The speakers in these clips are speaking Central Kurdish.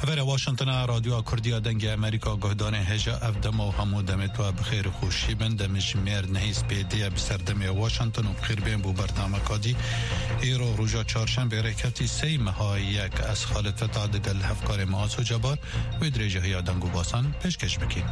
ور واشنطن رادیو کردی دنگ امریکا گهدان هجا افدم و همو دمت و بخیر خوشی بنده مجمیر نهیز پیدی بسردم واشنطن و بخیر بین بو برنامه کادی ایرو روژا چارشنبه رکتی سی مهای یک از خالد فتح دگل هفکار معاص و جبار و درجه های آدنگو باسان پیشکش بکین.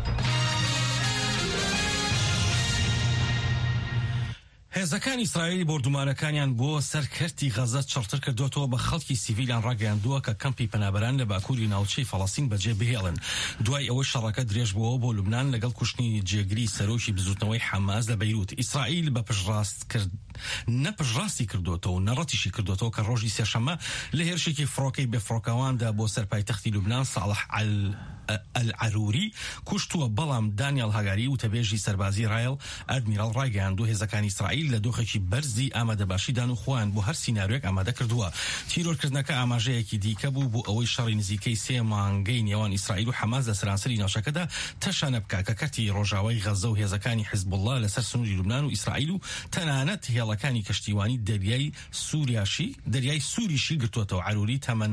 هێزەکانی ئیسرائیل بردومانەکانیان بۆ سەرکەرتی غەزە چڕتر کردوەوە بە خەڵکی سیڤیلیان ڕاگەیاندووە کە کەمپی پەنابەران لە باکووری ناوچەی فەڵەستین بەجێ بهێڵن دوای ئەوەی شەڕەکە درێژ بووەوە بۆ لوبنان لەگەڵ کوشتنی جێگری سەرۆکی بزوتنەوەی حەماس لە بەیروت. ئیسرائیل بە نەپژڕاستی کردوتەوە و نەڕەتیشی کردوتەوە کە ڕۆژی سێشەمە لە هێرشێکی فڕۆکەی بێفڕۆکەواندا بۆ سەرپایتەختی لوبنان ساڵح العروری کوشتووە، بەڵام دانیال هاگاری وتەبێژی سەربازی رایل ئەدمیرال ڕاگەیاندوو هێزەکانی ئیسرائیل لە دۆخێکی بەرزی ئامادەباشیدان و خۆیان بۆ هەر سیناریۆیەک ئامادە کردووە. تیرۆرکردنەکە ئاماژەیەکی دیکە بوو بۆ ئەوەی شەڕی نزیکەی 3 مانگەی نێوان ئیسرائیل و حەماس لە سەرانسەری ناوچەکەدا تەشانە بکات کە کەرتی ڕۆژاوای غەزە و هێزەکانی حیزب الله لەسەر سنووری لوبنان و ئیسرائیل و تەنانەت هێڵەکانی کەشتیوانی دەریای سووریشی گرتووەتەوە. عروری تەمەن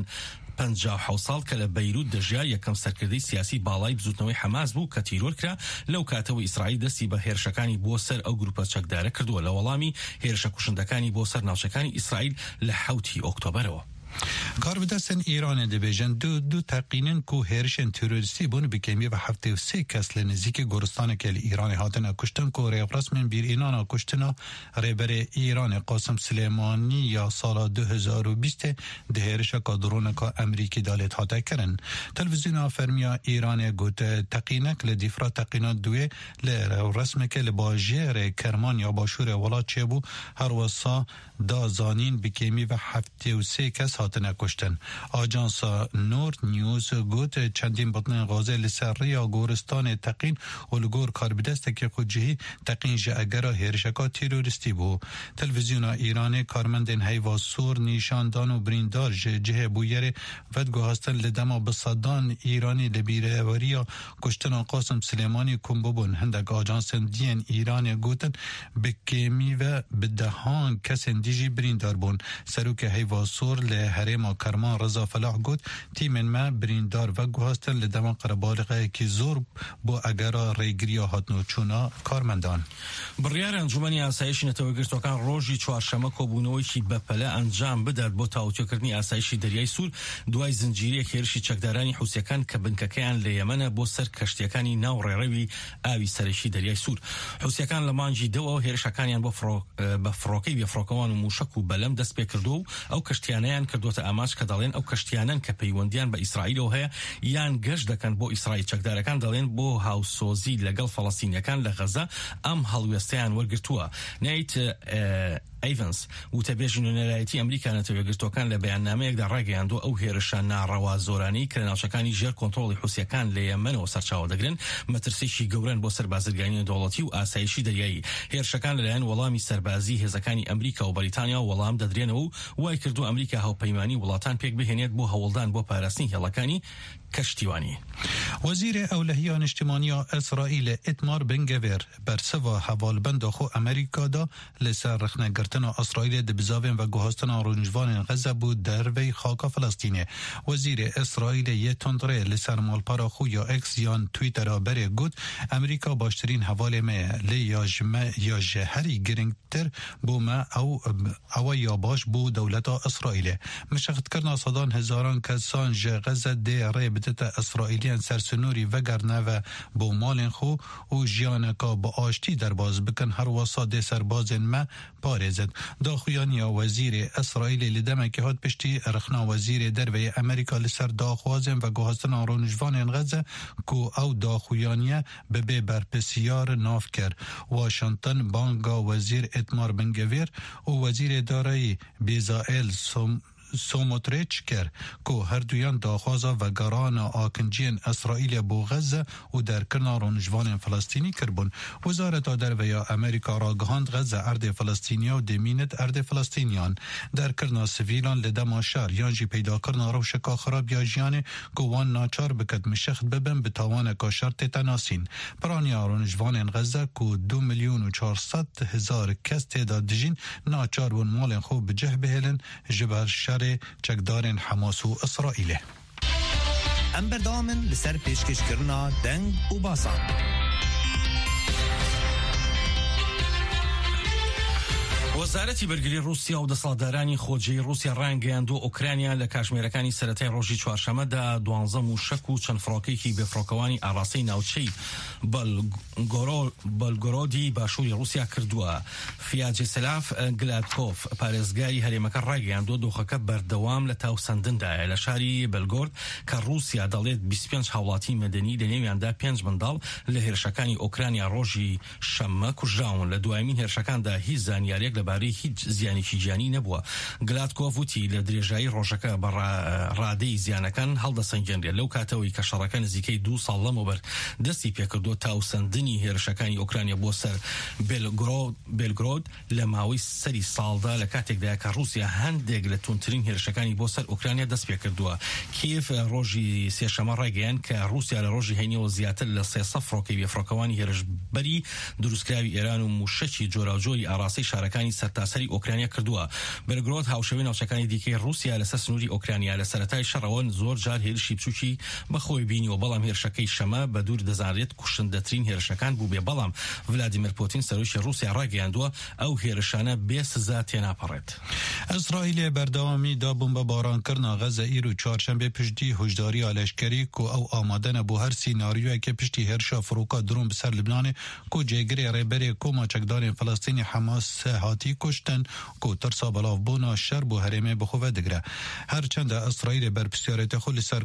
57 ساڵ کە لە بەیروت دەژیا یەکەم سەرکردەی سیاسی باڵای بزوتنەوەی حەماس بوو کە تیرۆرکرا. لەو کاتەوە ئیسرائیل دەستی بە هێرشەکانی بۆ سەر ئەو گروپە چەکدارە کردووە لە وەڵامی هێرشە کوشندەکانی بۆ سەر ناوچەکانی ئیسرائیل لە 7 ئۆکتۆبەرەوە. کار بدستن ایران دبیجن دو تقینن کو هرشن تروریستی بون بکمی و 73 کس لنزیک گورستان که ایران هاتن کشتن کو رسم بیر اینانا کشتنا ریبر ایران قاسم سلیمانی یا سال 2020 ده هرش کا درون کا امریکی دالت هاته کرن. تلویزیون فرمیا ایران گوت تقینک لدیفرا تقینات دوی رسم که لباجر کرمان یا باشور ولات چبو هر وسا دا زانین بکمی و 73 کس هاتن کشتن. آژانس نور نیوز گوت چندین بطن غازه لسری یا گورستان تقین و لگور کار بدسته که خودجهی تقین جه اگرا هرشکا تیروریستی بو. تلویزیون ایران کارمندین هیوا سور نیشاندان و بریندار جه بویر ودگو هستن لدما بصدان ایرانی لبیره وریا کشتن قاسم سلیمانی کمبوبون. هندک آژانس دین ایران گوتن بکیمی و بدهان کس دیجی بریندار بون. سروک هیوا سور لحرم کرمان رضا فلاح گوت تیمن ما بریندار و گوهستن لدما قربالغه که زور بو اگرا ریگریا هاتنو چونا کارمندان. بڕیار ئەنجومەنی ئاسایشی نەتەوەگرتوەکان ڕۆژی چوارشەمە کۆبوونەوەیکی بەپەلە ئەنجام بدات بۆ تاوتوێکردنی ئاسایشی دەریای سوور دوای زنجیرەیەک هێرشی چەکدارانی حوسیەکان کە بنکەکەیان لە یەمەنە بۆ سەر کەشتیەکانی ناو ڕێڕەوی ئاوی سەرەکی دەریای سوور. حوسیەکان لە مانگی دەوەوە هێرشەکانیان بە فڕۆکەی بێفڕۆکەوان و موشک و بەلەم دەست پێ کردو و ئەو کەشتیانەیان کردوتە ئاماژ کە دەڵێن ئەو کەشتیانن کە پەیوەندیان بە ئیسرائیلەوە هەیە یان گەشت دەکەن بۆ ئیسرائیل. چەکدارەکان دەڵێن بۆ هاوسۆزی لەگەڵ فەڵەستینیەکان لە غەزە ئەم هەڵوێستەیان وەرگرتووە. نایت ئەیڤنس وتەبێژی نوێنەرایەتی ئەمریکا نەتەوەگرتوەکان لە بەیاننامەیەکدا ڕاگەیاندووە ئەو هێرشە ناڕەوا زۆرانەی کە لە ناوچەکانی ژێر کۆنتڕۆڵی حوسیەکان لە یەمەنەوە سەرچاوە دەگرن مەترسێکی گەورەن بۆ سەر بازرگانی دەوڵەتی و ئاسایشی دەریایی. هێرشەکان لەلایەن وەڵامی سەربازی هێزەکانی ئەمریکا و بەریتانیا وەڵام دەدرێنەوە و وای کردو ئەمریکا هاوپەیمانی وڵاتان پێک بهێنێت بۆ هەوڵدان بۆ پاراستنی هێڵەکانی کشتیوانی. وزیر اولهیان اجتماعی اسرائیل اتمار بن گویر برسوا حوالبند خو امریکا دا لسر رخنه گرتن اسرائیل دبزاوین و گوهستن رونجوان غزه بود در وی خاک فلسطینه. وزیر اسرائیل یه تندره لسر مالپارا خو یا اکس یان تویتر بره گود امریکا باشترین حوال ما یا جهری گرنگتر بو ما او یا باش بو دولت اسرائیل. مشخص کرنا صدان هزاران کسان غزه ده ریب بدت اسرائیلیان سرسنوری وگرنه و بو مالن خو و جیانکا با آشتی در باز بکن هر واساده سربازن ما پارزد. داخویانی وزیر اسرائیل لدمه که هاد پشتی رخنا وزیر دروی امریکا لسر داخوازن و گوهستن رونجوان غزه کو او داخویانی به برپسیار ناف کر. واشنطن بانگا وزیر اتمار بن گویر و وزیر دارایی بیزائل سوموتریچ کرد که هر دویان داخوازا و گران آکنجین اسرائیل بو غزه و در کنار رونجوان فلسطینی کربون. وزارت درویا امریکا را گهاند غزه ارد فلسطینیا و دمینت ارد فلسطینیان در کرنا سویلان لدما شهر یانجی پیدا کرنا روشکا خراب یا جیان گوان ناچار بکد مشخت ببن بتاوان کا شرط تناسین. پرانیا رونجوان غزه که 2,400,000 کس تعداد دجین ناچار بون مال خوب بجه بهلن جبر چکدارن حماس و اسرائیل. ام بردامن لسر پیشکش کرنا دنگ و باسان. وەزارەتی بەرگری رووسیا و دەسەڵاتدارانی خۆجێی رووسیا ڕایگەیاندووە ئوکرانیا لە کاتژمێرەکانی سەرەتای ڕۆژی چوارشەمەدا 12 موشک و چەند فڕۆکەیەکی بێفڕۆکەوانی ئاڕاستەی ناوچەی بەلگۆرۆدی باشووری رووسیا کردووە. ڤیاچێسلاف گلادکۆف پارێزگاری هەرێمەکە ڕایگەیاندووە دۆخەکە بەردەوام لە تاوسەندندایە لە شاری بەلگۆرد کە رووسیا دەڵێت 25 هاوڵاتی مەدەنی لە نێویاندا 5 منداڵ لە هێرشەکانی ئۆکرانیا ڕۆژی شەممە کوژراون. لە دوایمین هێرشەکاندا هیچ زانیاریەک لەبارەی هیچ زیانێکی گیانی نەبووە. گلادکۆف وتی لە درێژایی ڕۆژەکە بە ڕادەی زیانەکان هەڵدەسەنگێنرێت لەو کاتەوەی کە شەڕەکە نزیکەی 2 ساڵ لەمەوبەر دەستی پێکردو تاوسەندنی هێرشەکانی ئۆکرانیا بۆ سەر بێلگرۆد لە ماوەی سەری ساڵدا لە کاتێکدا کە رووسیا هەندێک لە تونترین هێرشەکانی بۆ سەر ئۆکرانیا دەست پێ کردووە. کیف ڕۆژی سێشەمە ڕایگەیاند کە رووسیا لە ڕۆژی هەینەوە زیاتر لە 300 فڕۆکەی بێفڕۆکەوانی هێرشبەری دروستکراوی ئێران و موشەکی جۆراوجۆری ئاڕاستەی شارەکانی سەرتاسەری ئۆکرانیا کردووە. بەلگرۆد هاوشەوی ناوچەکانی دیکەی رووسیا لەسەر سنووری ئۆکرانیا لە سەرەتای شەڕەوە زۆر جار هێرشی بچووکی بەخۆی بینیوە، بەڵام هێرشەکەی شەمە بە دوور دەزانرێت کوشندەترین هێرشەکان بوو بێ، بەڵام ڤلادیمیر پوتین سەرۆکی رووسیا ڕایگەیاندووە ئەو هێرشانە بێ سزا تێناپەڕێت. ئەسرائیل بەردەوامی دابوون بە بارانکردنا غەزە ئیر و چوارشەمبێ پشتی هۆشداری لەشکری کو ئەو ئامادەنە بۆ هەر سیناریۆیەکە پشتی هێرشا فڕۆکە درۆن بەسەر لبنانê کو جێگرێ ڕێبەرێ کۆما چەکدارên فلەستینی حەماس هاتی کوشتن کو ترسا بەڵاوبوونا شەر بۆ هەرێمê بخۆڤە دەگرە. هەرچەندە ئەسرائیل بەرپرسیارەتە خۆ لەسەر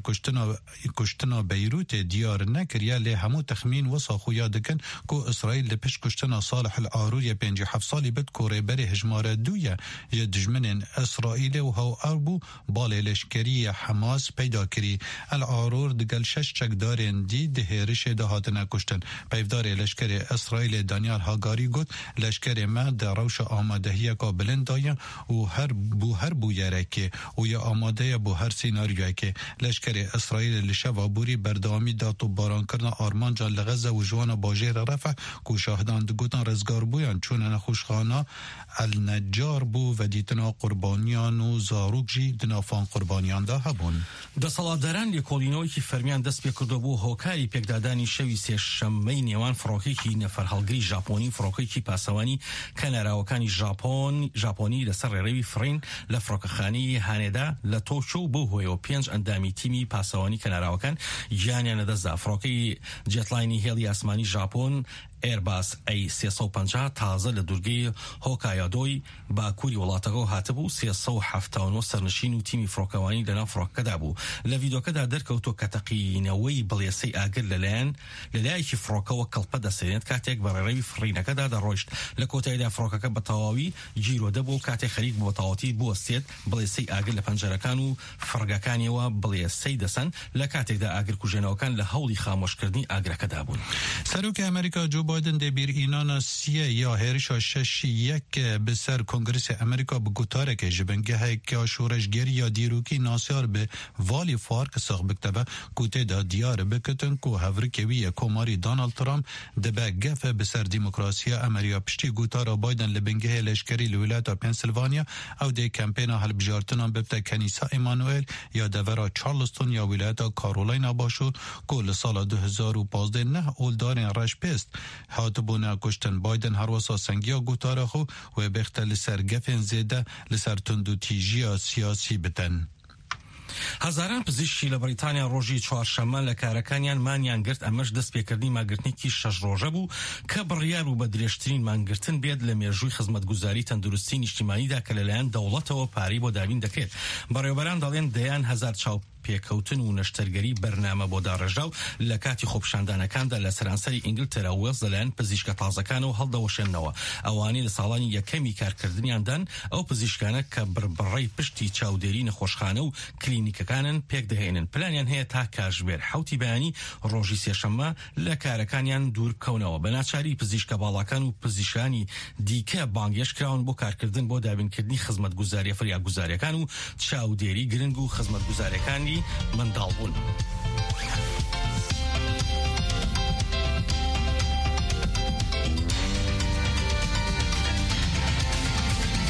کوشتنا بەیروتê diyar nekiriye lê hemû texmîn wisa xuya dikin ku İsraîl li pişt kuştina Salih el-Arûriyê 57 salî bid ku rêberê hejmare 2 ye ji dijminên İsraîlê û hewar bû balê leşkeriyê Hemas peyda kirî. El-Arûr di gel 6 çekdarên dî di hêrişê de hatine kuştin. Peyvdarê leşkerê İsraîlê Daniel Hagari got leşkerê me di rewşa amadehiyeka bilind daye û her bûyerekê û ya amadeye bû her sînaryokê. Leşkerê İsraîlê li şeva borî berdewamî da topbarankirina armanca li Geza û ciwana bajêra Refah ku şahidan digotan rezgarbûyan çûne nexweşxana El Neccar bû vedîtina qurbaniyan û zarok jî di nafan qurbaniyan da hebûn. دەسەڵاتداران لێکۆڵینەوەیکی فەرمیان دەست پێ کردو بۆ هۆکاری پێکدادانی شەوی سێشەممەی نێوان فڕۆکێکی نەفەر هەڵگری ژاپۆنی فڕۆکێکی پاسەوانی کەناراوەکانی ژاپۆنی لەسەر ڕێڕەوی فرین لە فڕۆکەخانەی هانێدا لە تۆکیۆ بۆ هۆیەوە 5 ئەندامی تیمی پاسەوانی کەناراوەکان گیانیان لەدەستدا. فڕۆکەی جێتلاینی هێڵی ئاسمانی ژاپۆن ئێرباس A350 تازە لە دوورگەی هۆکایادۆی باکووری وڵاتەکە هاتبوو 379 سەرنشین و تیمی فڕۆکەوانی لەناو فڕۆکەکەدا بوو. لە ڤیدۆکەدا دەرکەوتۆ کە تەقینەوەی بڵێسەی ئاگر لەلایەکی فڕۆکەوە کەڵپە دەسێنێت کاتێک بە ڕێڕەوی فرینەکەدا دەڕۆیشت. لە کۆتاییدا فڕۆکەکە بە تەواوی گیرۆدە بوو کاتێک خەریک بۆ تەواوەتی بوەستێت بڵێسەی ئاگر لە پەنجەرەکان و فڕگەکانیەوە بڵێسەی دەسەن لە کاتێکدا ئاگر کوژێنەوەکان لە هەوڵی خامۆشکردنی ئاگرەکەدا بوون. سەرۆکی ئەمریکا جو بایدن دەبیر ئینانە سیە یا هێرشا 6 bi ser Kongresê Amerîka bi gutareke ji bingeheke şoreşgerî ya dîrokî nasyar bi valî fark sax bikteve ku tê de diyar bikitin ku hevrikê wî ye komarî Donald Trump dibe gefe bi ser demokrasiya Amerîka piştî gotara Biden li bingehê leşkerî li Wilata Pennsylvania ew dê kampêna hilbijartinan bibte Kenîsa Emanuel ya devera Charleston ya Wilata Carolina Başûr ku li sala 2015 neh oldarên reşpêst hatibûne kuştin. Biden her wisa sengiya gotara xwe wê bexte li ser gefên zêde li ser tundûtîjiya siyasî bitin. هەزاران پزیشکی لە بریتانیا ڕۆژی چوارشەممە لە کارەکانیان مانیان گرت، ئەمەش دەستپێکردنی ماگرتنێکی 6 ڕۆژە بوو کە بڕیار و بە درێژترین مانگرتن بێت لە مێژووی خزمەتگوزاری تەندروستی نیشتیمانیدا کە لەلایەن دەوڵەتەوە پارەی بۆ دابین دەکرێت. بەڕێوەبەران دەڵێن دەیان 1000 چاو پێکەوتن و نەشتەرگەری بەرنامە بۆ داڕێژاو لە کاتی خۆپشاندانەکاندا لە سەرانسەری ئینگلترا و وێڵز لەلایەن پزیشکە تازەکانەوە هەڵدەوەشێننەوە. ئەوانەی لە ساڵانی یەکەمی کارکردنیاندان ئەو پزیشکانە کە بڕبڕەی پشتی چاودێری نەخۆشخانە و کلینیکەکانن پێک دەهێنن. پلانیان هەیە تا کاتژمێر 7 بەیانی ڕۆژی سێشەممە لە کارەکانیان دوور بکەونەوە. بە ناچاری پزیشکە باڵاکان و پزیشکانی دیکە بانگێش کراون بۆ کارکردن بۆ دابینکردنی خزمەتگوزاریە فریاگوزاریەکان و چاودێری گرنگ و خزمەتگوزاریەکانی منداڵبوون.